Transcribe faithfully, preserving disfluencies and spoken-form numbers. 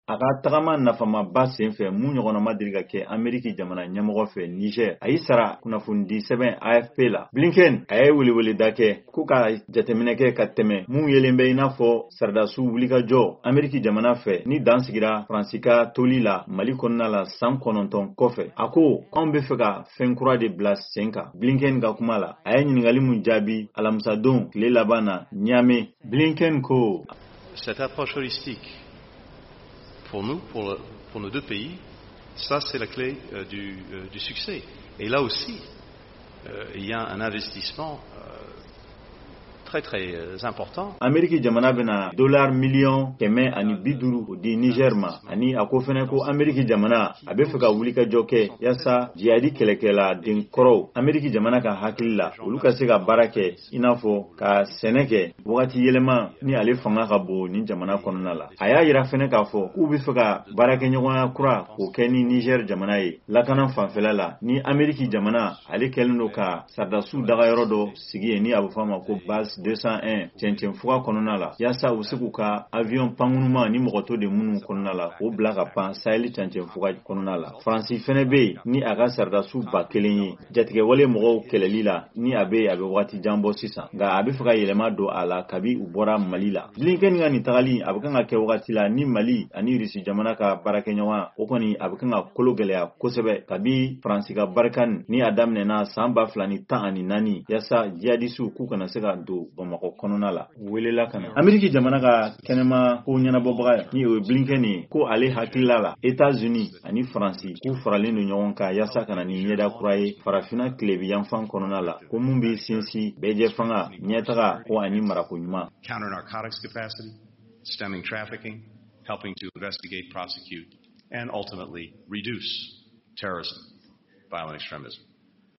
a ka tagama nafamaba senfɛ mun ɲɔgɔnna ma deli ka kɛ Ameriki jamana ɲɛmɔgɔ fɛ Niger a y'i sara kunnafoni sɛbɛn A F P la. Blinken a ye weleweleda kɛ ko ka jateminɛ kɛ ka tɛmɛ mun yelen bɛ i n'a fɔ Sardasou wulikajɔ Ameriki jamana fɛ ni dan sigira Faransi ka toli la Mali kɔnɔna la san kɔnɔntɔn kɔfɛ. A ko anw bɛ fɛ ka fɛn kura de bila sen kan. Blinken ka kuma la a ye ɲininkali mun jaabi alamisadon tile laban na Niamey. Blinken ko cette approche holistique pour nous, pour, le, pour nos deux pays, ça c'est la clé euh, du, euh, du succès. Et là aussi, euh, il y a un investissement euh, très très euh, important. Ameriki jamana bena dollar million kɛmɛ ani bi duuru o di Niger ma ani a ko fɛnɛ ko Ameriki jamana a bɛ fɛ ka wuli ka jɔ kɛ yasa jihadi kɛlɛkɛla den kɔrɔw Ameriki jamana ka hakili la olu ka se ka baara kɛ i n'a fɔ ka sɛnɛ kɛ wagati yɛlɛma ni ale fanga ka bon ni jamana kɔnɔna la. A y'a yira fɛnɛ k'a fɔ k'u bɛ fɛ ka baarakɛɲɔgɔnya kura k'o kɛ ni Niger jamana ye lakana fanfɛla la ni Ameriki jamana ale kɛlen don ka Sardasou dagayɔrɔ dɔ sigi yen ni a bɛ fɔ a ma ko base deux cent un cɛncɛn fuga kɔnɔna la yasa u se k'u ka avion pangunuma ni mɔgɔtɔ de minnu kɔnɔna la o bila ka pan Sahel cɛncɛn fuga kɔnɔna la. Faransi fɛnɛ bɛ yen ni a ka Sardasou ba kelen ye jatigɛwale mɔgɔw kɛlɛli la ni a bɛ a bɛ wagati jan bɔ sisan nka a bɛ fɛ ka yɛlɛma don a la kabi u bɔra Mali la. Blinken ka nin tagali a bɛ kan ka kɛ wagati la ni Mali ani Rusi jamana ka baarakɛɲɔgɔn o kɔni a bɛ kan ka kolo gɛlɛya kosɛbɛ kabi Faransi ka barikani ni a daminɛna san ba fila ni tan ani naani yasa jihadisiw k'u kana se ka don Bamakɔ kɔnɔna la welela kana. Ameriki jamana ka kɛnɛma ko ɲɛnabɔbaga ni o ye Blinken ye ko ale hakilila la États-Unis ani Faransi k'u faralen don ɲɔgɔn kan yasa kana ni ɲɛda kura ye farafina tilebiyanfan kɔnɔna la ko mun bɛ sinsin bɛɛjɛ fanga ɲɛtaga ko ani marako ɲuman. Counter narcotics capacity, stemming trafficking, helping to investigate, prosecute, and ultimately reduce terrorism, violent extremism.